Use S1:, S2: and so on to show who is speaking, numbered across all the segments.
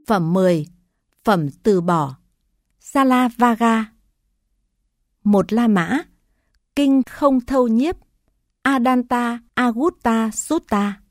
S1: Phẩm 10. Phẩm từ bỏ. Salavaga. Một La Mã. Kinh không thâu nhiếp. Adanta Agutta Sutta.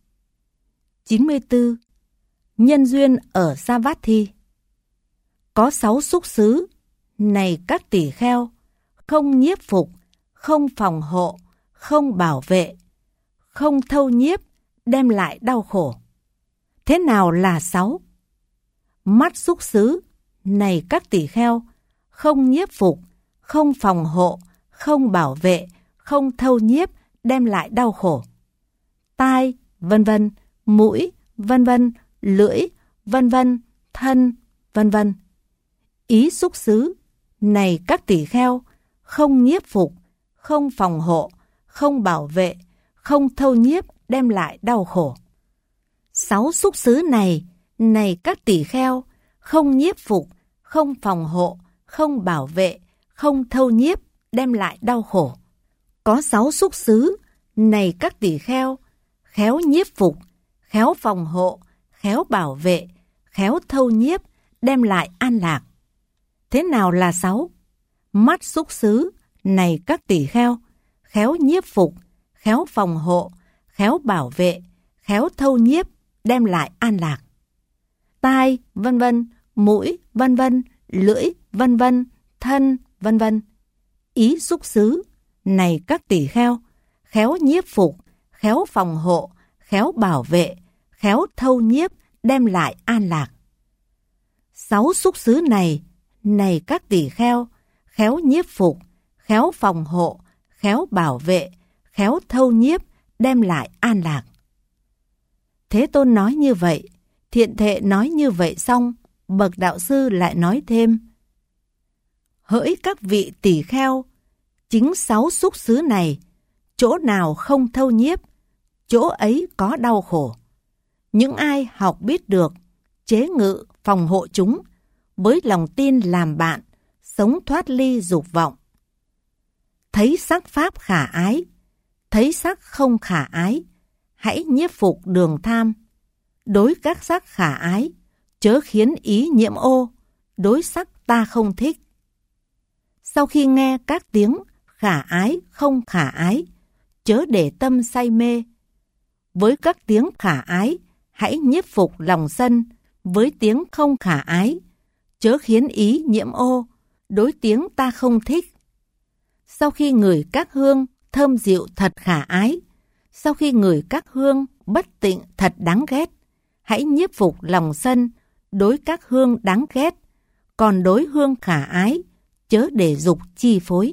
S1: 94. Nhân duyên ở Savatthi. Có 6 xúc xứ, này các tỷ kheo, không nhiếp phục, không phòng hộ, không bảo vệ, không thâu nhiếp, đem lại đau khổ. Thế nào là 6? Mắt xúc xứ, này các tỷ kheo, không nhiếp phục, không phòng hộ, không bảo vệ, không thâu nhiếp, đem lại đau khổ. Tai, vân vân, mũi, vân vân, lưỡi, vân vân, thân, vân vân. Ý xúc xứ, này các tỷ kheo, không nhiếp phục, không phòng hộ, không bảo vệ, không thâu nhiếp, đem lại đau khổ. 6 xúc xứ này, này các tỷ kheo, không nhiếp phục, không phòng hộ, không bảo vệ, không thâu nhiếp, đem lại đau khổ. Có 6 xúc xứ, này các tỷ kheo, khéo nhiếp phục, khéo phòng hộ, khéo bảo vệ, khéo thâu nhiếp, đem lại an lạc. Thế nào là 6? Mắt xúc xứ, này các tỷ kheo, khéo nhiếp phục, khéo phòng hộ, khéo bảo vệ, khéo thâu nhiếp, đem lại an lạc. Tai, vân vân, mũi, vân vân, lưỡi, vân vân, thân, vân vân. Ý xúc xứ, này các tỷ kheo, khéo nhiếp phục, khéo phòng hộ, khéo bảo vệ, khéo thâu nhiếp, đem lại an lạc. 6 xúc xứ này, này các tỷ kheo, khéo nhiếp phục, khéo phòng hộ, khéo bảo vệ, khéo thâu nhiếp, đem lại an lạc. Thế Tôn nói như vậy, Thiện Thệ nói như vậy xong, bậc đạo sư lại nói thêm: hỡi các vị tỷ kheo, chính 6 xúc xứ này, chỗ nào không thâu nhiếp, chỗ ấy có đau khổ. Những ai học biết được, chế ngự, phòng hộ chúng, với lòng tin làm bạn, sống thoát ly dục vọng. Thấy sắc pháp khả ái, thấy sắc không khả ái, hãy nhiếp phục đường tham. Đối các sắc khả ái, chớ khiến ý nhiễm ô, đối sắc ta không thích. Sau khi nghe các tiếng khả ái, không khả ái, chớ để tâm say mê. Với các tiếng khả ái, hãy nhiếp phục lòng sân, với tiếng không khả ái, chớ khiến ý nhiễm ô, đối tiếng ta không thích. Sau khi ngửi các hương thơm dịu thật khả ái, sau khi ngửi các hương bất tịnh thật đáng ghét, hãy nhiếp phục lòng sân, đối các hương đáng ghét, còn đối hương khả ái, chớ để dục chi phối.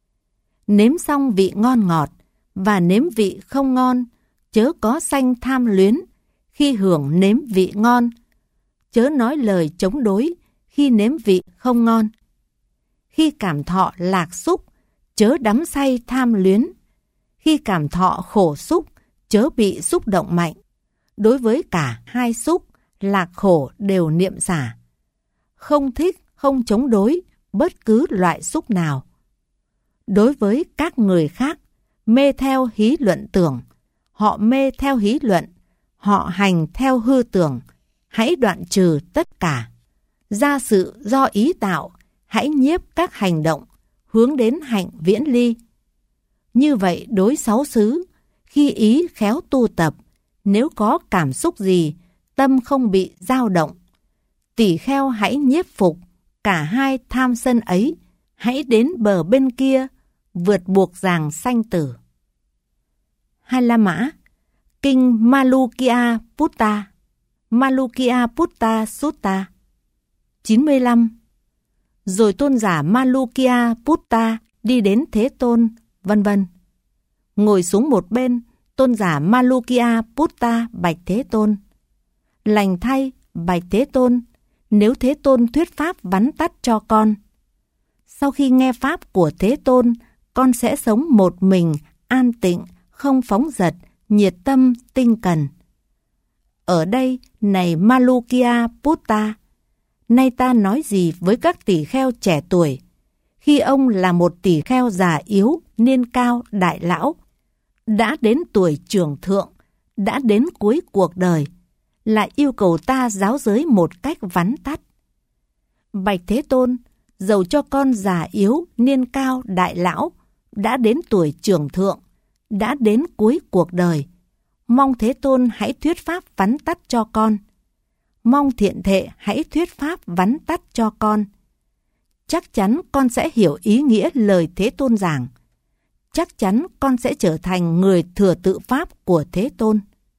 S1: Nếm xong vị ngon ngọt, và nếm vị không ngon, chớ có sanh tham luyến, khi hưởng nếm vị ngon, chớ nói lời chống đối, khi nếm vị không ngon. Khi cảm thọ lạc xúc, chớ đắm say tham luyến, khi cảm thọ khổ xúc, chớ bị xúc động mạnh. Đối với cả hai xúc, lạc khổ đều niệm xả. Không thích, không chống đối bất cứ loại xúc nào. Đối với các người khác, mê theo hí luận tưởng, họ mê theo hí luận, họ hành theo hư tưởng, hãy đoạn trừ tất cả. Ra sự do ý tạo, hãy nhiếp các hành động, hướng đến hạnh viễn ly. Như vậy đối 6 xứ, khi ý khéo tu tập, nếu có cảm xúc gì, tâm không bị dao động. Tỷ kheo hãy nhiếp phục cả hai tham sân ấy, hãy đến bờ bên kia, vượt buộc giàng sanh tử. Hai La Mã. Kinh Malukya Putta. Malukya Putta Sutta. 95. Rồi tôn giả Malukya Putta đi đến Thế Tôn, vân vân. Ngồi xuống một bên, tôn giả Malukya Putta bạch Thế Tôn: lành thay, bạch Thế Tôn, nếu Thế Tôn thuyết pháp vắn tắt cho con. Sau khi nghe pháp của Thế Tôn, con sẽ sống một mình, an tịnh, không phóng dật, nhiệt tâm, tinh cần. Ở đây, này Malukya Putta, nay ta nói gì với các tỷ kheo trẻ tuổi, khi ông là một tỷ kheo già yếu, niên cao, đại lão, đã đến tuổi trưởng thượng, đã đến cuối cuộc đời, lại yêu cầu ta giáo giới một cách vắn tắt. Bạch Thế Tôn, dầu cho con già yếu, niên cao, đại lão, đã đến tuổi trưởng thượng, đã đến cuối cuộc đời, mong Thế Tôn hãy thuyết pháp vắn tắt cho con. Mong Thiện Thệ hãy thuyết pháp vắn tắt cho con. Chắc chắn con sẽ hiểu ý nghĩa lời Thế Tôn giảng. Chắc chắn con sẽ trở thành người thừa tự pháp của Thế Tôn.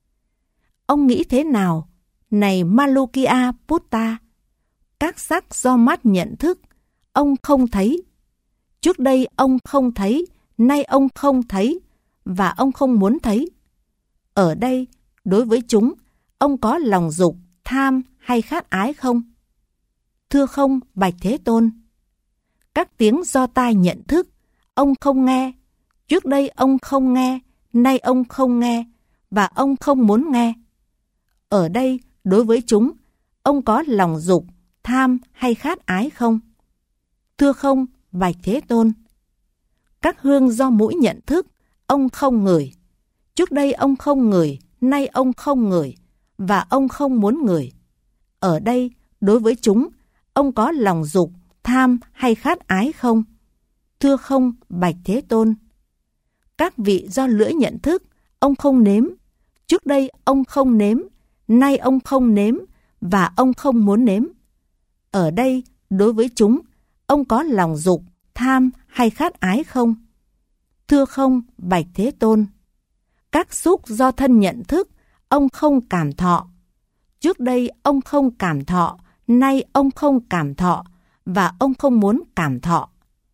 S1: Ông nghĩ thế nào, này Malukya Putta? Các sắc do mắt nhận thức, ông không thấy. Trước đây ông không thấy, nay ông không thấy, và ông không muốn thấy. Ở đây, đối với chúng, ông có lòng dục, tham hay khát ái không? Thưa không, Bạch Thế Tôn. Các tiếng do tai nhận thức, ông không nghe. Trước đây ông không nghe, nay ông không nghe, và ông không muốn nghe. Ở đây, đối với chúng, ông có lòng dục, tham hay khát ái không? Thưa không, Bạch Thế Tôn. Các hương do mũi nhận thức, ông không ngửi. Trước đây ông không ngửi, nay ông không ngửi, và ông không muốn ngửi. Ở đây, đối với chúng, ông có lòng dục, tham hay khát ái không? Thưa không, Bạch Thế Tôn. Các vị do lưỡi nhận thức, ông không nếm. Trước đây ông không nếm, nay ông không nếm, và ông không muốn nếm. Ở đây, đối với chúng, ông có lòng dục, tham hay khát ái không? Thưa không, Bạch Thế Tôn. Các xúc do thân nhận thức, ông không cảm thọ. Trước đây ông không cảm thọ, nay ông không cảm thọ, và ông không muốn cảm thọ.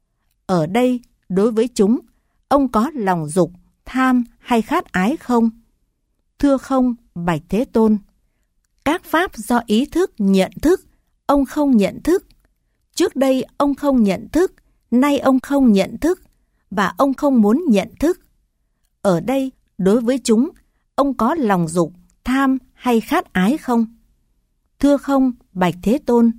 S1: Ở đây, đối với chúng, ông có lòng dục, tham hay khát ái không? Thưa không, Bạch Thế Tôn. Các pháp do ý thức nhận thức, ông không nhận thức. Trước đây ông không nhận thức, nay ông không nhận thức, và ông không muốn nhận thức. Ở đây, đối với chúng, ông có lòng dục, tham hay khát ái không? Thưa không, Bạch Thế Tôn.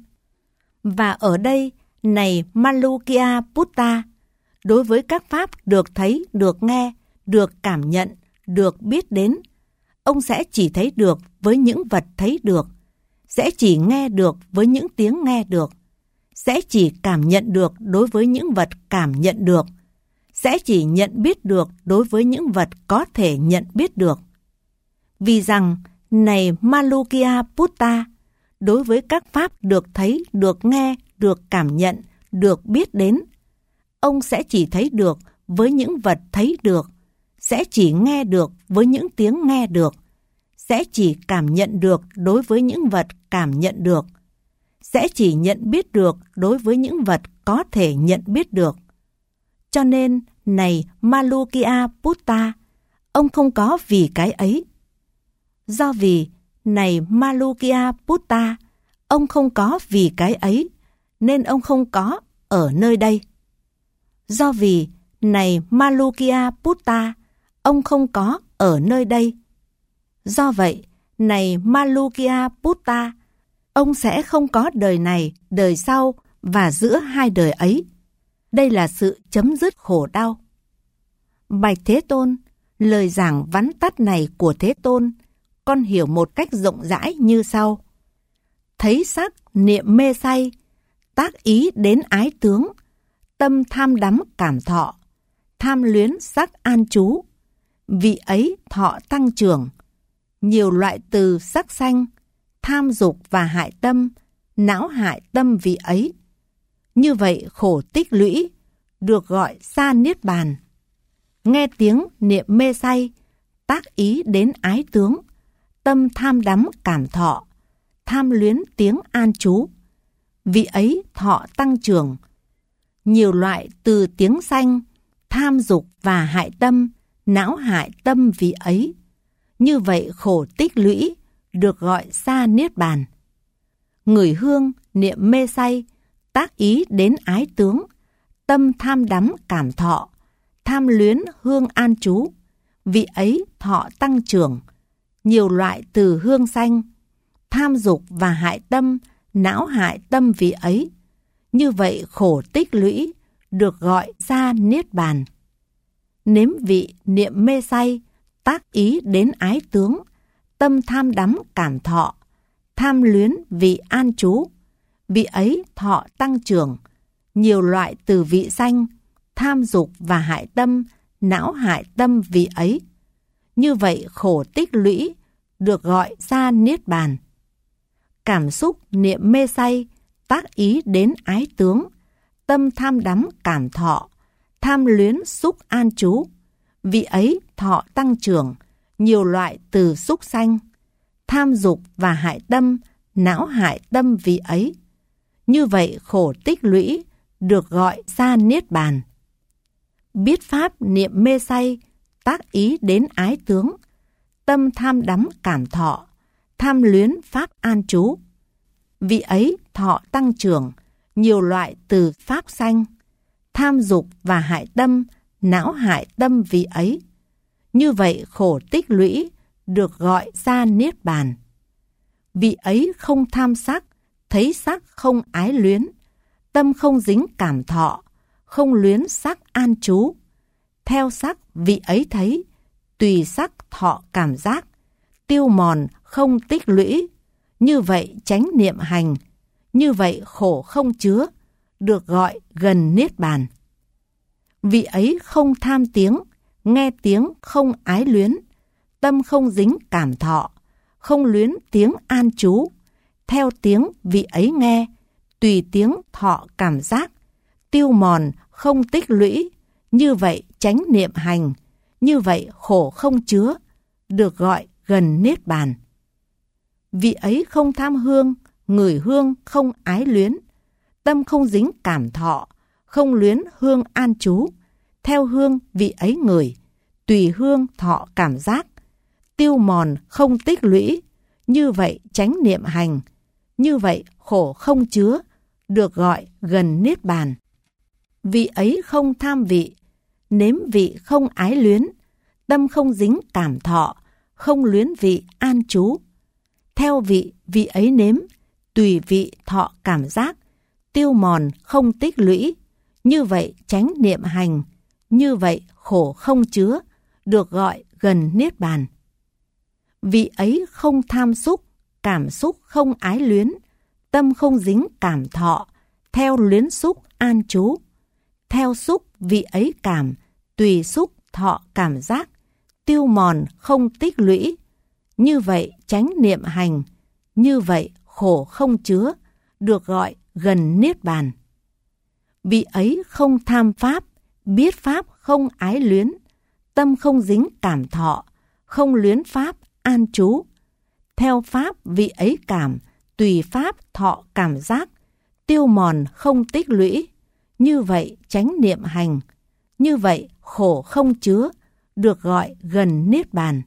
S1: Và ở đây, này Malukya Putta, đối với các pháp được thấy, được nghe, được cảm nhận, được biết đến, ông sẽ chỉ thấy được với những vật thấy được, sẽ chỉ nghe được với những tiếng nghe được, sẽ chỉ cảm nhận được đối với những vật cảm nhận được, sẽ chỉ nhận biết được đối với những vật có thể nhận biết được. Vì rằng, này Malukya Putta, đối với các pháp được thấy, được nghe, được cảm nhận, được biết đến, ông sẽ chỉ thấy được với những vật thấy được, sẽ chỉ nghe được với những tiếng nghe được, sẽ chỉ cảm nhận được đối với những vật cảm nhận được, sẽ chỉ nhận biết được đối với những vật có thể nhận biết được. Cho nên, này Malukya Putta, ông không có vì cái ấy. Do vì, này Malukya Putta, ông không có vì cái ấy, nên ông không có ở nơi đây. Do vì, này Malukya Putta, ông không có ở nơi đây. Do vậy, này Malukya Putta, ông sẽ không có đời này, đời sau và giữa hai đời ấy. Đây là sự chấm dứt khổ đau. Bạch Thế Tôn, lời giảng vắn tắt này của Thế Tôn, con hiểu một cách rộng rãi như sau. Thấy sắc, niệm mê say, tác ý đến ái tướng, tâm tham đắm cảm thọ, tham luyến sắc an trú, vị ấy thọ tăng trưởng, nhiều loại từ sắc sanh, tham dục và hại tâm, não hại tâm vị ấy. Như vậy khổ tích lũy, được gọi xa niết bàn. Nghe tiếng niệm mê say, tác ý đến ái tướng, tâm tham đắm cảm thọ, tham luyến tiếng an trú, vị ấy thọ tăng trưởng. Nhiều loại từ tiếng sanh, tham dục và hại tâm, não hại tâm vị ấy. Như vậy khổ tích lũy, được gọi xa niết bàn. Ngửi hương, niệm mê say, tác ý đến ái tướng, tâm tham đắm cảm thọ, tham luyến hương an trú, vị ấy thọ tăng trưởng. Nhiều loại từ hương sanh, tham dục và hại tâm, não hại tâm vị ấy. Như vậy khổ tích lũy, được gọi ra niết bàn. Nếm vị niệm mê say, tác ý đến ái tướng, tâm tham đắm cảm thọ, tham luyến vị an trú, vị ấy thọ tăng trưởng, nhiều loại từ vị sanh, tham dục và hại tâm, não hại tâm vị ấy. Như vậy khổ tích lũy, được gọi ra niết bàn. Cảm xúc niệm mê say, tác ý đến ái tướng, tâm tham đắm cảm thọ, tham luyến xúc an trú, vị ấy thọ tăng trưởng, nhiều loại từ xúc sanh, tham dục và hại tâm, não hại tâm vị ấy. Như vậy khổ tích lũy, được gọi ra niết bàn. Biết pháp niệm mê say, tác ý đến ái tướng, tâm tham đắm cảm thọ, tham luyến pháp an trú, vị ấy thọ tăng trưởng, nhiều loại từ pháp sanh, tham dục và hại tâm, não hại tâm vị ấy. Như vậy khổ tích lũy, được gọi ra niết bàn. Vị ấy không tham sắc, thấy sắc không ái luyến, tâm không dính cảm thọ, không luyến sắc an trú. Theo sắc vị ấy thấy, tùy sắc thọ cảm giác, tiêu mòn không tích lũy. Như vậy chánh niệm hành, như vậy khổ không chứa, được gọi gần niết bàn. Vị ấy không tham tiếng, nghe tiếng không ái luyến, tâm không dính cảm thọ, không luyến tiếng an trú. Theo tiếng vị ấy nghe, tùy tiếng thọ cảm giác, tiêu mòn không tích lũy. Như vậy chánh niệm hành, như vậy khổ không chứa, được gọi gần niết bàn. Vị ấy không tham hương, ngửi hương không ái luyến, tâm không dính cảm thọ, không luyến hương an trú. Theo hương vị ấy ngửi, tùy hương thọ cảm giác, tiêu mòn không tích lũy. Như vậy chánh niệm hành, như vậy khổ không chứa, được gọi gần niết bàn. Vị ấy không tham vị, nếm vị không ái luyến, tâm không dính cảm thọ, không luyến vị an trú. Theo vị vị ấy nếm, tùy vị thọ cảm giác, tiêu mòn không tích lũy. Như vậy chánh niệm hành, như vậy khổ không chứa, được gọi gần niết bàn. Vị ấy không tham xúc, cảm xúc không ái luyến, tâm không dính cảm thọ, theo luyến xúc an trú. Theo xúc vị ấy cảm, tùy xúc thọ cảm giác, tiêu mòn không tích lũy. Như vậy chánh niệm hành, như vậy khổ không chứa, được gọi gần niết bàn. Vị ấy không tham pháp, biết pháp không ái luyến, tâm không dính cảm thọ, không luyến pháp an trú. Theo pháp vị ấy cảm, tùy pháp thọ cảm giác, tiêu mòn không tích lũy. Như vậy chánh niệm hành, như vậy khổ không chứa, được gọi gần niết bàn.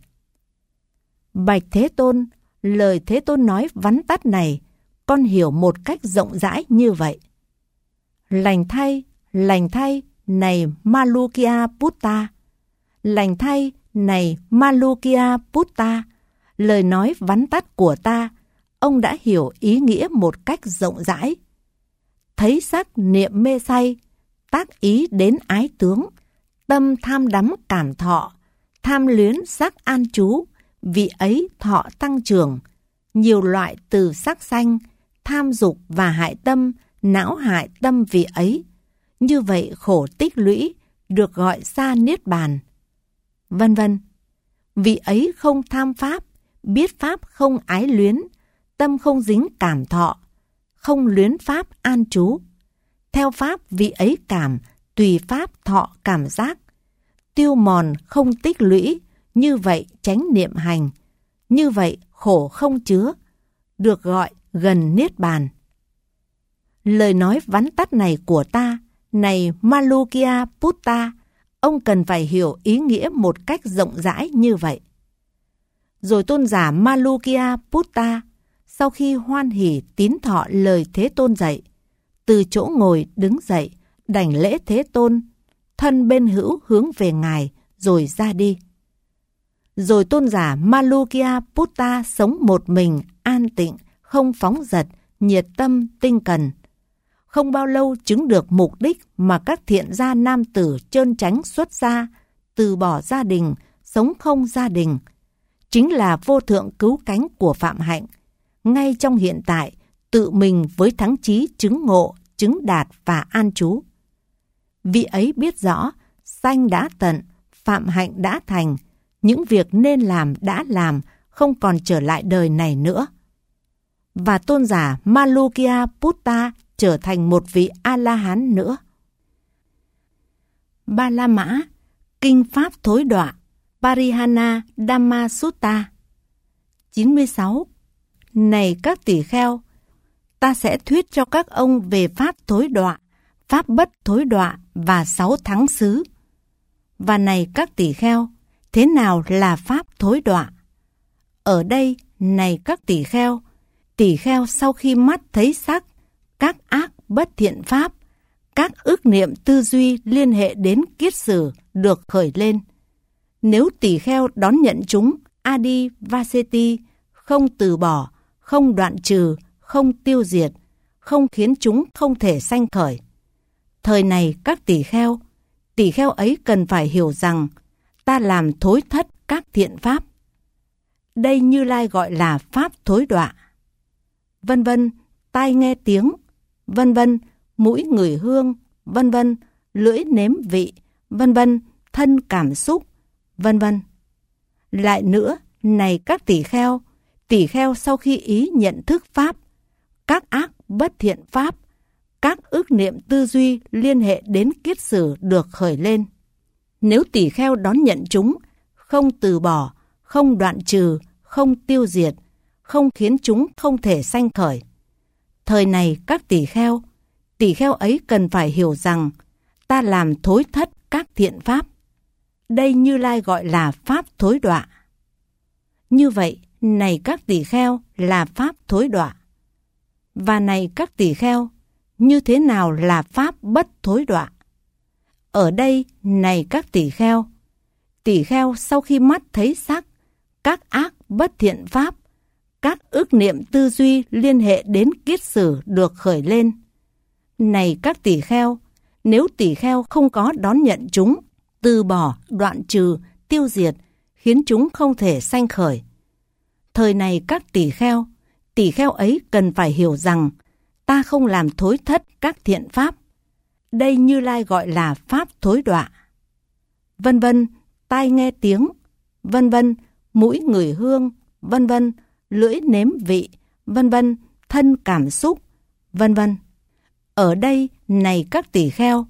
S1: Bạch Thế Tôn, lời Thế Tôn nói vắn tắt này, con hiểu một cách rộng rãi như vậy. Lành thay, này Malukya Putta. Lành thay, này Malukya Putta. Lời nói vắn tắt của ta, ông đã hiểu ý nghĩa một cách rộng rãi. Thấy sắc niệm mê say, tác ý đến ái tướng, tâm tham đắm cảm thọ, tham luyến sắc an trú, vị ấy thọ tăng trưởng, nhiều loại từ sắc sanh, tham dục và hại tâm, não hại tâm vị ấy. Như vậy khổ tích lũy, được gọi ra niết bàn. Vân vân. Vị ấy không tham pháp, biết pháp không ái luyến, tâm không dính cảm thọ, không luyến pháp an trú. Theo pháp vị ấy cảm, tùy pháp thọ cảm giác, tiêu mòn không tích lũy. Như vậy chánh niệm hành, như vậy khổ không chứa, được gọi gần niết bàn. Lời nói vắn tắt này của ta, này Malukya Putta, ông cần phải hiểu ý nghĩa một cách rộng rãi như vậy. Rồi tôn giả Malukya Putta, sau khi hoan hỉ tín thọ lời Thế Tôn dạy, từ chỗ ngồi đứng dậy, đảnh lễ Thế Tôn, thân bên hữu hướng về Ngài, rồi ra đi. Rồi tôn giả Malukya Putta sống một mình, an tịnh, không phóng dật, nhiệt tâm, tinh cần. Không bao lâu chứng được mục đích mà các thiện gia nam tử trơn chánh xuất gia, từ bỏ gia đình, sống không gia đình. chính là vô thượng cứu cánh của Phạm Hạnh, ngay trong hiện tại, tự mình với thắng chí chứng ngộ, chứng đạt và an trú. Vị ấy biết rõ, sanh đã tận, Phạm Hạnh đã thành, những việc nên làm đã làm, không còn trở lại đời này nữa. Và tôn giả Malukya Buddha trở thành một vị A-la-hán nữa. Ba La Mã, Kinh Pháp Thối Đọa, Parihana Dhamma Sutta. 96. Này các tỳ kheo, ta sẽ thuyết cho các ông về Pháp Thối Đọa, Pháp Bất Thối Đọa và 6 thắng xứ. Và này các tỳ kheo, thế nào là Pháp Thối Đọa? Ở đây, này các tỳ kheo sau khi mắt thấy sắc, các ác bất thiện pháp, các ức niệm tư duy liên hệ đến kiết sử được khởi lên. Nếu tỳ kheo đón nhận chúng, Adi Vaseti, không từ bỏ, không đoạn trừ, không tiêu diệt, không khiến chúng không thể sanh khởi. Thời này các tỳ kheo ấy cần phải hiểu rằng, ta làm thối thất các thiện pháp. Đây Như Lai gọi là Pháp Thối Đọa. Vân vân, tai nghe tiếng, vân vân, mũi ngửi hương, vân vân, lưỡi nếm vị, vân vân, thân cảm xúc, vân vân. Lại nữa, này các tỳ kheo sau khi ý nhận thức pháp, các ác bất thiện pháp, các ức niệm tư duy liên hệ đến kiết sử được khởi lên. Nếu tỳ kheo đón nhận chúng, không từ bỏ, không đoạn trừ, không tiêu diệt, không khiến chúng không thể sanh khởi. Thời này các tỳ kheo ấy cần phải hiểu rằng, ta làm thối thất các thiện pháp. Đây Như Lai gọi là Pháp Thối Đọa. Như vậy, này các tỳ kheo là Pháp Thối Đọa. Và này các tỳ kheo, như thế nào là Pháp Bất Thối Đọa? Ở đây, này các tỳ kheo sau khi mắt thấy sắc, các ác bất thiện pháp, các ức niệm tư duy liên hệ đến kiết sử được khởi lên. Này các tỳ kheo, nếu tỳ kheo không có đón nhận chúng, từ bỏ, đoạn trừ, tiêu diệt, khiến chúng không thể sanh khởi. Thời này các tỳ kheo ấy cần phải hiểu rằng, ta không làm thối thất các thiện pháp. Đây Như Lai gọi là Pháp Thối Đọa. Vân vân, tai nghe tiếng, vân vân, mũi ngửi hương, vân vân, lưỡi nếm vị, vân vân, thân cảm xúc, vân vân. Ở đây, này các tỳ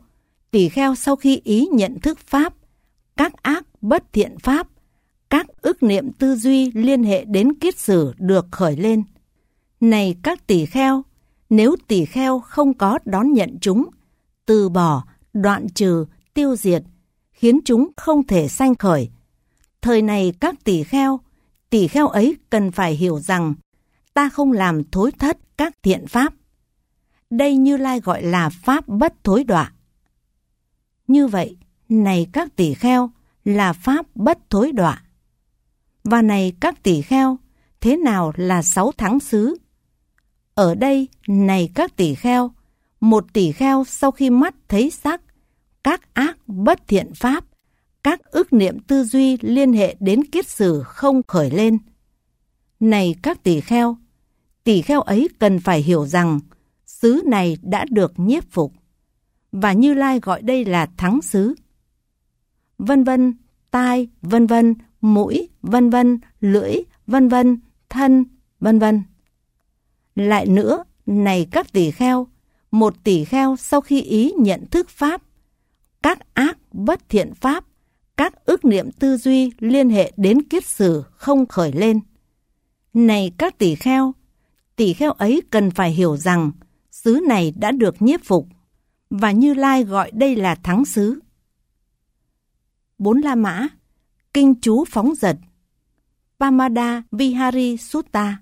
S1: kheo sau khi ý nhận thức pháp, các ác bất thiện pháp, các ức niệm tư duy liên hệ đến kiết sử được khởi lên. Này các tỳ kheo, nếu tỳ kheo không có đón nhận chúng, từ bỏ, đoạn trừ, tiêu diệt, khiến chúng không thể sanh khởi. Thời này các tỳ kheo ấy cần phải hiểu rằng, ta không làm thối thất các thiện pháp. Đây Như Lai gọi là Pháp Bất Thối Đọa. Như vậy, này các tỳ kheo là Pháp Bất Thối Đọa. Và này các tỳ kheo, thế nào là 6 thắng xứ? Ở đây, này các tỳ kheo, một tỳ kheo sau khi mắt thấy sắc, các ác bất thiện pháp, các ức niệm tư duy liên hệ đến kiết sử không khởi lên. Này các tỳ kheo ấy cần phải hiểu rằng, xứ này đã được nhiếp phục. Và Như Lai gọi đây là thắng xứ. Vân vân, tai, vân vân, mũi, vân vân, lưỡi, vân vân, thân, vân vân. Lại nữa, này các tỳ kheo, một tỳ kheo sau khi ý nhận thức pháp, các ác bất thiện pháp, các ức niệm tư duy liên hệ đến kiết sử không khởi lên. Này các tỳ kheo ấy cần phải hiểu rằng, xứ này đã được nhiếp phục. Và Như Lai gọi đây là thắng xứ. 4 La Mã, Kinh chú phóng dật, Pamada Vihari Sutta.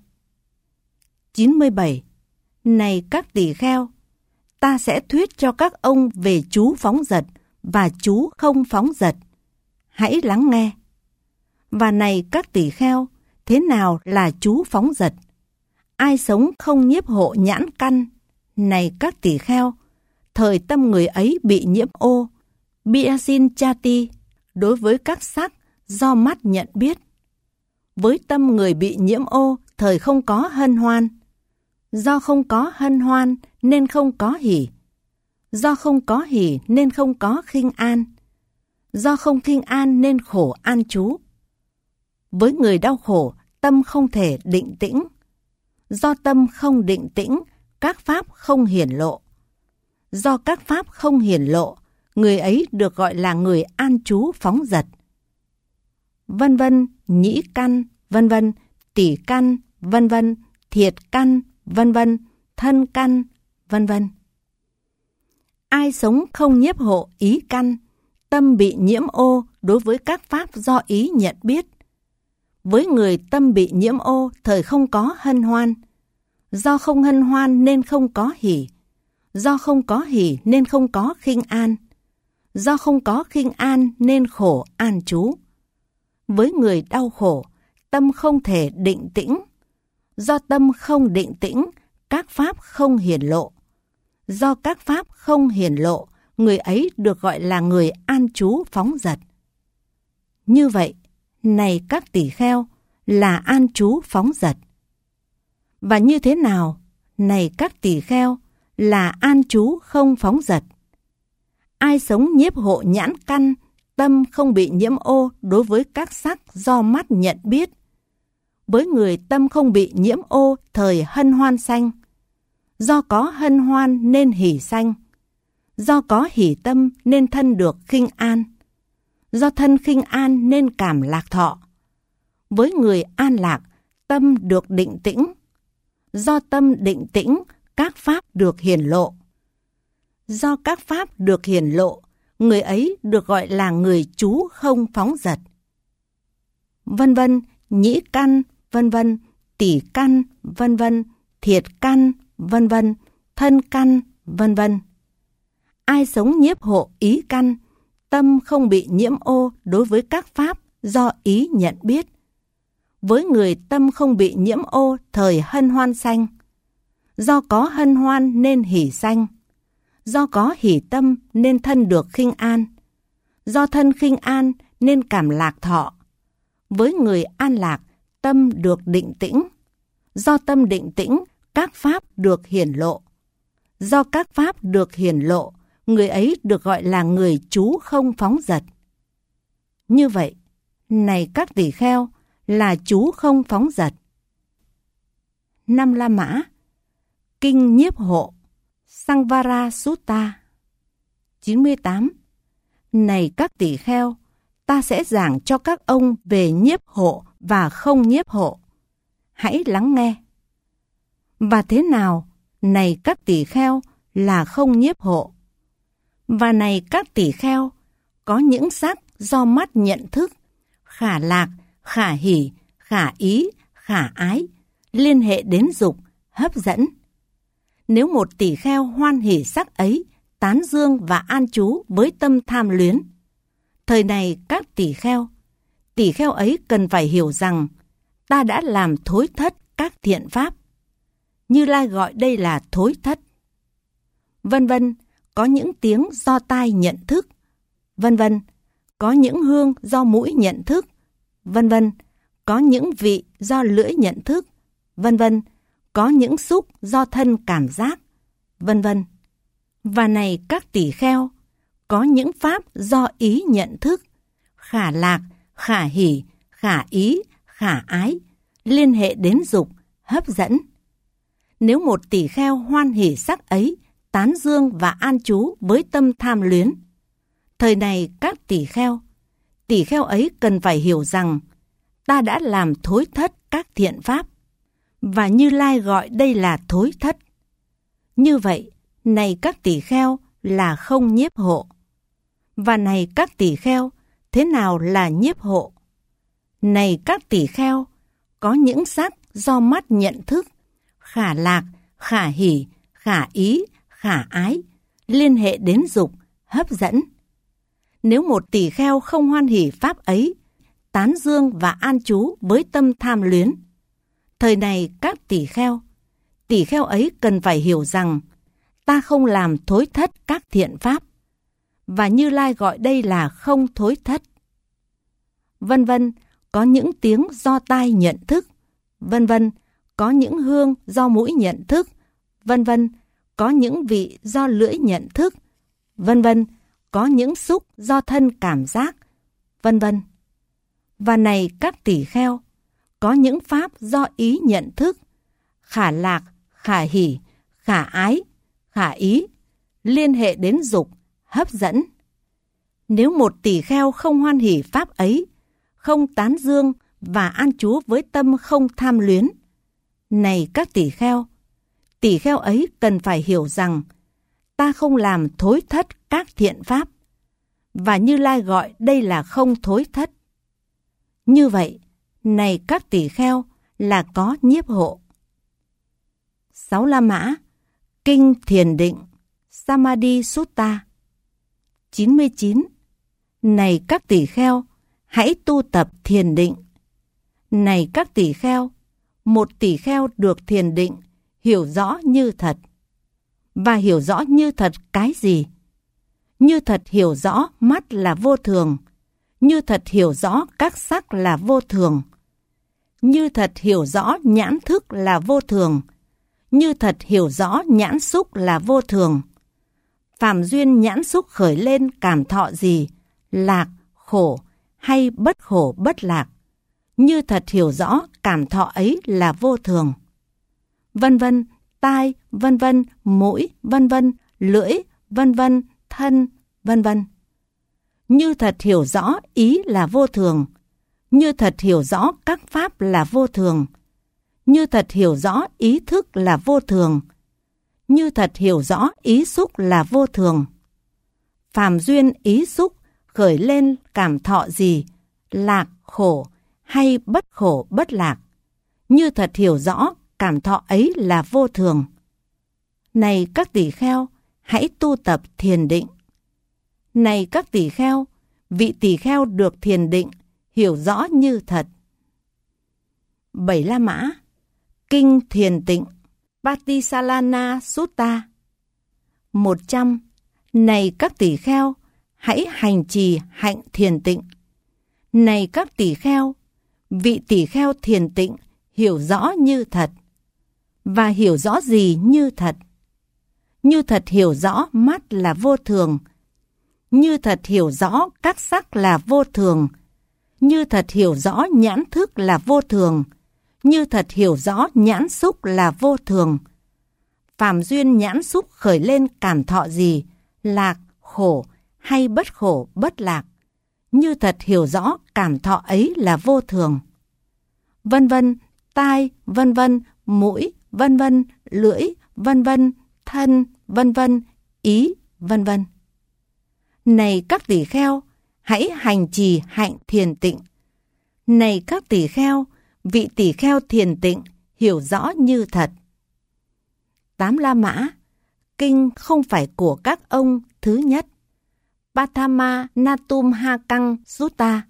S1: 97. Này các tỳ kheo, ta sẽ thuyết cho các ông về chú phóng dật và chú không phóng dật. Hãy lắng nghe. Và này các tỳ kheo, thế nào là chú phóng dật? Ai sống không nhiếp hộ nhãn căn? Này các tỳ kheo, thời tâm người ấy bị nhiễm ô, biasin chati, đối với các sắc do mắt nhận biết. với tâm người bị nhiễm ô thời không có hân hoan. Do không có hân hoan nên không có hỉ. Do không có hỉ nên không có khinh an. Do không khinh an nên khổ an trú. Với người đau khổ, tâm không thể định tĩnh. Do tâm không định tĩnh, các pháp không hiển lộ. Do các pháp không hiển lộ, người ấy được gọi là người an trú phóng dật. Vân vân, nhĩ căn, vân vân, tỷ căn, vân vân, thiệt căn, vân vân, thân căn, vân vân. Ai sống không nhiếp hộ ý căn, tâm bị nhiễm ô đối với các pháp do ý nhận biết. Với người tâm bị nhiễm ô thời không có hân hoan. Do không hân hoan nên không có hỉ. Do không có hỉ nên không có khinh an. Do không có khinh an nên khổ an trú. Với người đau khổ, tâm không thể định tĩnh. Do tâm không định tĩnh, các pháp không hiển lộ. Do các pháp không hiển lộ, người ấy được gọi là người an trú phóng dật. Như vậy, này các tỳ kheo, là an trú phóng dật. Và như thế nào, này các tỳ kheo, là an trú không phóng dật? Ai sống nhiếp hộ nhãn căn, tâm không bị nhiễm ô đối với các sắc do mắt nhận biết. Với người tâm không bị nhiễm ô thời hân hoan sanh. Do có hân hoan nên hỷ sanh. Do có hỷ tâm nên thân được khinh an. Do thân khinh an nên cảm lạc thọ. Với người an lạc, tâm được định tĩnh. Do tâm định tĩnh, các pháp được hiển lộ. Do các pháp được hiển lộ, người ấy được gọi là người trú không phóng dật. Vân vân, nhĩ căn, vân vân, tỷ căn, vân vân, thiệt căn, vân vân, thân căn, vân vân. Ai sống nhiếp hộ ý căn, tâm không bị nhiễm ô đối với các pháp do ý nhận biết. Với người tâm không bị nhiễm ô thời hân hoan sanh. Do có hân hoan nên hỷ sanh. Do có hỷ tâm nên thân được khinh an. Do thân khinh an nên cảm lạc thọ. Với người an lạc, tâm được định tĩnh. Do tâm định tĩnh, các pháp được hiển lộ. Do các pháp được hiển lộ, người ấy được gọi là người trú không phóng dật. Như vậy, này các tỳ kheo, là trú không phóng dật. Năm La Mã, Kinh Nhiếp Hộ, Sangvara Sutta. 98. Này các tỳ kheo, ta sẽ giảng cho các ông về nhiếp hộ và không nhiếp hộ. Hãy lắng nghe. Và thế nào, này các tỳ kheo, là không nhiếp hộ? Và này các tỳ kheo, có những sắc do mắt nhận thức, khả lạc, khả hỷ, khả ý, khả ái, liên hệ đến dục, hấp dẫn. Nếu một tỳ kheo hoan hỷ sắc ấy, tán dương và an trú với tâm tham luyến, thời này các tỳ kheo ấy cần phải hiểu rằng ta đã làm thối thất các thiện pháp. Như Lai gọi đây là thối thất. Vân vân, có những tiếng do tai nhận thức. Vân vân, có những hương do mũi nhận thức. Vân vân, có những vị do lưỡi nhận thức. Vân vân, có những xúc do thân cảm giác. Vân vân. Và này các tỳ kheo, có những pháp do ý nhận thức, khả lạc, khả hỷ, khả ý, khả ái, liên hệ đến dục, hấp dẫn. Nếu một tỳ kheo hoan hỷ sắc ấy, tán dương và an trú với tâm tham luyến, thời này các tỳ kheo ấy cần phải hiểu rằng ta đã làm thối thất các thiện pháp, và Như Lai gọi đây là thối thất. Như vậy, này các tỳ kheo, là không nhiếp hộ. Và này các tỳ kheo, thế nào là nhiếp hộ? Này các tỳ kheo, có những sắc do mắt nhận thức, khả lạc, khả hỷ, khả ý, khả ái, liên hệ đến dục, hấp dẫn. Nếu một tỳ kheo không hoan hỷ pháp ấy, tán dương và an trú với tâm tham luyến, thời này các tỳ kheo ấy cần phải hiểu rằng ta không làm thối thất các thiện pháp, và Như Lai gọi đây là không thối thất. Vân vân, có những tiếng do tai nhận thức, vân vân, có những hương do mũi nhận thức, vân vân, có những vị do lưỡi nhận thức, vân vân, có những xúc do thân cảm giác, vân vân. Và này các tỷ kheo, có những pháp do ý nhận thức, khả lạc, khả hỷ, khả ái, khả ý, liên hệ đến dục, hấp dẫn. Nếu một tỷ kheo không hoan hỷ pháp ấy, không tán dương và an trú với tâm không tham luyến, này các tỷ kheo ấy cần phải hiểu rằng ta không làm thối thất các thiện pháp, và Như Lai gọi đây là không thối thất. Như vậy, này các tỷ kheo là có nhiếp hộ. 6 La Mã, Kinh Thiền Định, Samadhi Sutta. 99. Này các tỷ kheo, hãy tu tập thiền định. Này các tỷ kheo, một tỷ kheo được thiền định, hiểu rõ như thật. Và hiểu rõ như thật cái gì? Như thật hiểu rõ mắt là vô thường. Như thật hiểu rõ các sắc là vô thường. Như thật hiểu rõ nhãn thức là vô thường. Như thật hiểu rõ nhãn xúc là vô thường. Phạm duyên nhãn xúc khởi lên cảm thọ gì? Lạc, khổ hay bất khổ bất lạc? Như thật hiểu rõ cảm thọ ấy là vô thường. Vân vân, tai, vân vân, mũi, vân vân, lưỡi, vân vân, thân, vân vân. Như thật hiểu rõ ý là vô thường. Như thật hiểu rõ các pháp là vô thường. Như thật hiểu rõ ý thức là vô thường. Như thật hiểu rõ ý xúc là vô thường. Phàm duyên ý xúc khởi lên cảm thọ gì? Lạc, khổ hay bất khổ bất lạc? Như thật hiểu rõ cảm thọ ấy là vô thường. Này các tỷ kheo, hãy tu tập thiền định. Này các tỷ kheo, vị tỷ kheo được thiền định, hiểu rõ như thật. 7 La Mã, Kinh Thiền Tịnh, Patisalana Sutta. 100. Này các tỷ kheo, hãy hành trì hạnh thiền tịnh. Này các tỷ kheo, vị tỷ kheo thiền tịnh hiểu rõ như thật. Và hiểu rõ gì như thật? Như thật hiểu rõ mắt là vô thường. Như thật hiểu rõ các sắc là vô thường. Như thật hiểu rõ nhãn thức là vô thường. Như thật hiểu rõ nhãn xúc là vô thường. Phàm duyên nhãn xúc khởi lên cảm thọ gì? Lạc, khổ hay bất khổ bất lạc? Như thật hiểu rõ cảm thọ ấy là vô thường. Vân vân, tai, vân vân, mũi, vân vân, lưỡi, vân vân, thân, vân vân, ý, vân vân. Này các tỷ kheo, hãy hành trì hạnh thiền tịnh. Này các tỷ kheo, vị tỷ kheo thiền tịnh hiểu rõ như thật. 8 La Mã, Kinh không phải của các ông thứ nhất, Pathama Natum Hakang Sutta.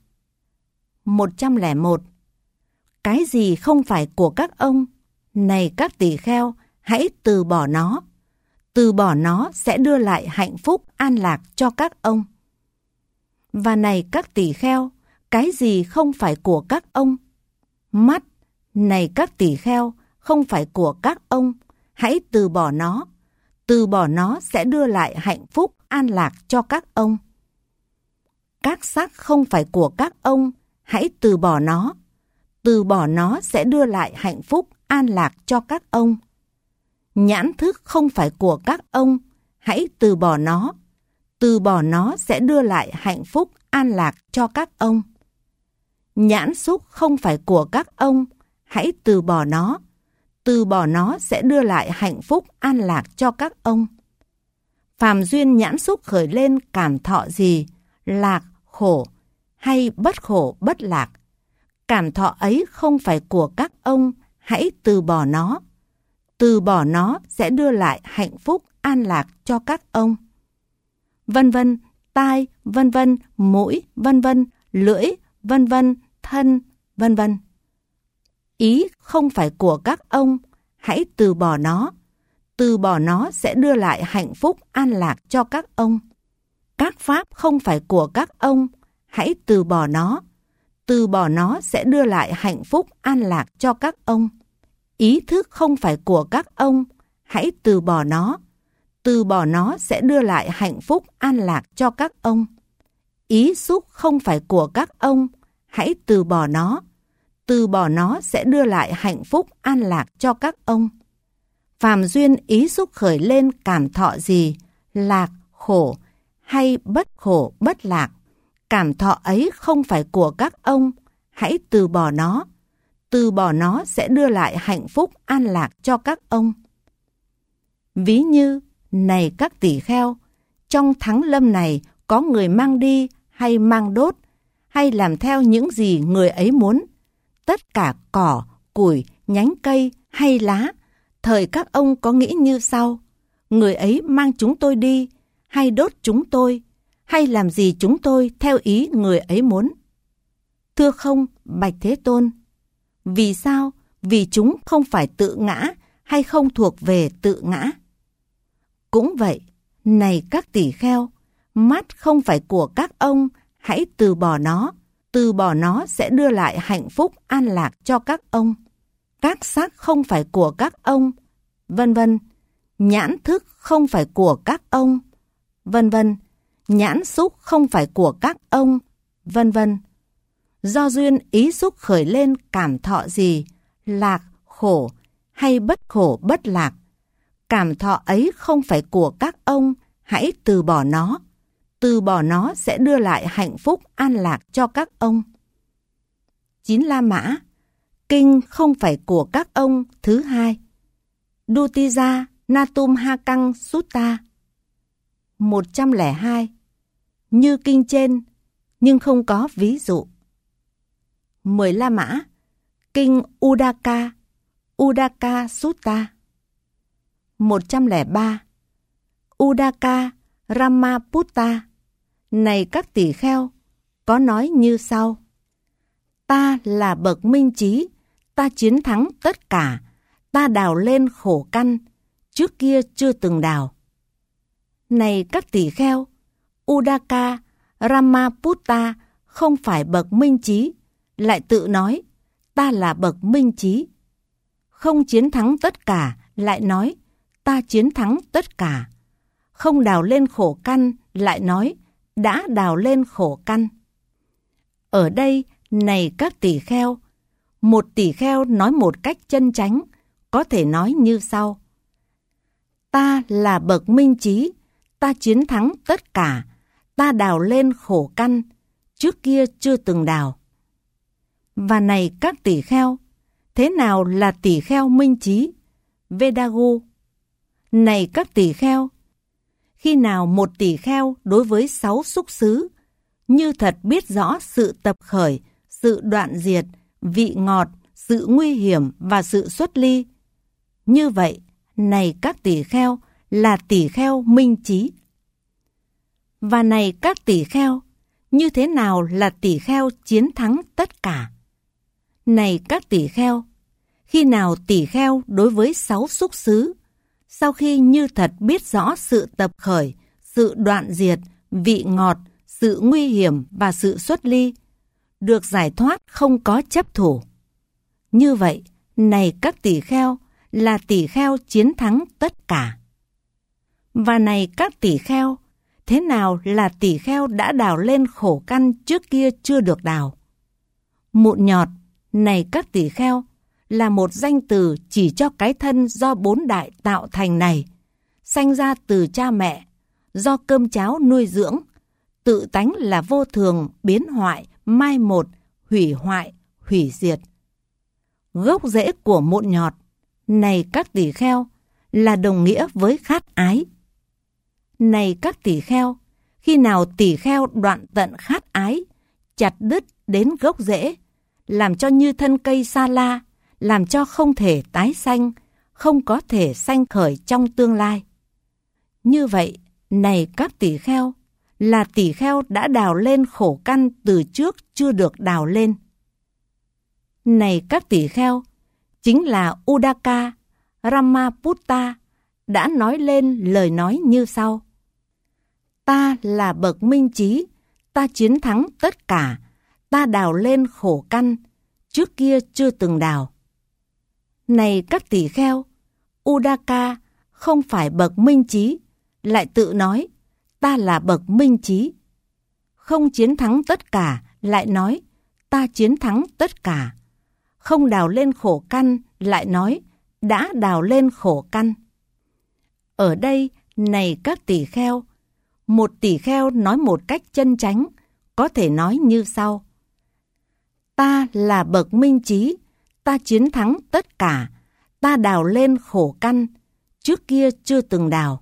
S1: 101. Cái gì không phải của các ông? Này các tỷ kheo, hãy từ bỏ nó. Từ bỏ nó sẽ đưa lại hạnh phúc an lạc cho các ông. Và này các tỷ kheo, cái gì không phải của các ông? Mắt, này các tỷ kheo, không phải của các ông, hãy từ bỏ nó. Từ bỏ nó sẽ đưa lại hạnh phúc an lạc cho các ông. Các sắc không phải của các ông, hãy từ bỏ nó. Từ bỏ nó sẽ đưa lại hạnh phúc an lạc cho các ông. Nhãn thức không phải của các ông, hãy từ bỏ nó. Từ bỏ nó sẽ đưa lại hạnh phúc an lạc cho các ông. Nhãn xúc không phải của các ông, hãy từ bỏ nó. Từ bỏ nó sẽ đưa lại hạnh phúc an lạc cho các ông. Phàm duyên nhãn xúc khởi lên cảm thọ gì? Lạc, khổ hay bất khổ bất lạc? Cảm thọ ấy không phải của các ông, hãy từ bỏ nó. Từ bỏ nó sẽ đưa lại hạnh phúc an lạc cho các ông. Vân vân, tai, vân vân, mũi, vân vân, lưỡi, vân vân, thân, vân vân. Ý không phải của các ông, hãy từ bỏ nó. Từ bỏ nó sẽ đưa lại hạnh phúc an lạc cho các ông. Các pháp không phải của các ông, hãy từ bỏ nó. từ bỏ nó sẽ đưa lại hạnh phúc an lạc cho các ông. Ý thức không phải của các ông, hãy từ bỏ nó. Từ bỏ nó sẽ đưa lại hạnh phúc an lạc cho các ông. Ý xúc không phải của các ông, hãy từ bỏ nó. Từ bỏ nó sẽ đưa lại hạnh phúc an lạc cho các ông. Phàm duyên ý xúc khởi lên cảm thọ gì, lạc, khổ, hay bất khổ, bất lạc, cảm thọ ấy không phải của các ông, hãy từ bỏ nó. Từ bỏ nó sẽ đưa lại hạnh phúc an lạc cho các ông. Ví như, này các tỷ kheo, trong tháng lâm này có người mang đi hay mang đốt, hay làm theo những gì người ấy muốn. Tất cả cỏ, củi, nhánh cây hay lá, thời các ông có nghĩ như sau: người ấy mang chúng tôi đi, hay đốt chúng tôi, hay làm gì chúng tôi theo ý người ấy muốn? Thưa không, bạch Thế Tôn. Vì sao? Vì chúng không phải tự ngã hay không thuộc về tự ngã. Cũng vậy, này các tỷ kheo, mắt không phải của các ông, hãy từ bỏ nó. Từ bỏ nó sẽ đưa lại hạnh phúc an lạc cho các ông. Các sắc không phải của các ông, vân vân. Nhãn thức không phải của các ông, vân vân. Nhãn xúc không phải của các ông, vân vân. Do duyên ý xúc khởi lên cảm thọ gì, lạc, khổ, hay bất khổ, bất lạc, cảm thọ ấy không phải của các ông, hãy từ bỏ nó. Từ bỏ nó sẽ đưa lại hạnh phúc an lạc cho các ông. 9 La Mã, kinh không phải của các ông thứ 2. Dutija Natum Hakang Sutta 102. Như kinh trên, nhưng không có ví dụ. 10 La Mã, kinh Udaka, Udaka Sutta 103. Udaka Ramaputta, này các tỷ kheo, có nói như sau: ta là bậc minh trí, ta chiến thắng tất cả, ta đào lên khổ căn, trước kia chưa từng đào. Này các tỷ kheo, Udaka Ramaputta không phải bậc minh trí, lại tự nói ta là bậc minh trí. Không chiến thắng tất cả, lại nói ta chiến thắng tất cả. Không đào lên khổ căn, lại nói đã đào lên khổ căn. Ở đây, này các tỷ kheo, một tỷ kheo nói một cách chân chánh, có thể nói như sau: ta là bậc minh trí, ta chiến thắng tất cả, ta đào lên khổ căn, trước kia chưa từng đào. Và này các tỷ kheo, thế nào là tỷ kheo minh trí? Vedagu. Này các tỷ kheo, khi nào một tỷ kheo đối với 6 xúc xứ như thật biết rõ sự tập khởi, sự đoạn diệt, vị ngọt, sự nguy hiểm và sự xuất ly, như vậy, này các tỷ kheo, là tỷ kheo minh trí. Và này các tỷ kheo, như thế nào là tỷ kheo chiến thắng tất cả? Này các tỷ kheo, khi nào tỷ kheo đối với 6 xúc xứ, sau khi như thật biết rõ sự tập khởi, sự đoạn diệt, vị ngọt, sự nguy hiểm và sự xuất ly, được giải thoát không có chấp thủ. Như vậy, này các tỷ kheo, là tỷ kheo chiến thắng tất cả. Và này các tỷ kheo, thế nào là tỷ kheo đã đào lên khổ căn trước kia chưa được đào? Mụn nhọt, này các tỷ kheo, là một danh từ chỉ cho cái thân do 4 đại tạo thành này, sanh ra từ cha mẹ, do cơm cháo nuôi dưỡng, tự tánh là vô thường, biến hoại, mai một, hủy hoại, hủy diệt. Gốc rễ của mụn nhọt, này các tỷ kheo, là đồng nghĩa với khát ái. Này các tỷ kheo, khi nào tỷ kheo đoạn tận khát ái, chặt đứt đến gốc rễ, làm cho như thân cây sa la, làm cho không thể tái sanh, không có thể sanh khởi trong tương lai. Như vậy, này các tỷ kheo, là tỷ kheo đã đào lên khổ căn từ trước chưa được đào lên. Này các tỷ kheo, chính là Udaka Ramaputta đã nói lên lời nói như sau: ta là bậc minh trí, ta chiến thắng tất cả, ta đào lên khổ căn, trước kia chưa từng đào. Này các tỳ kheo, Udaka không phải bậc minh trí, lại tự nói ta là bậc minh trí. Không chiến thắng tất cả, lại nói ta chiến thắng tất cả. Không đào lên khổ căn, lại nói đã đào lên khổ căn. Ở đây, này các tỳ kheo, một tỳ kheo nói một cách chân chánh, có thể nói như sau: ta là bậc minh trí, ta chiến thắng tất cả, ta đào lên khổ căn, trước kia chưa từng đào.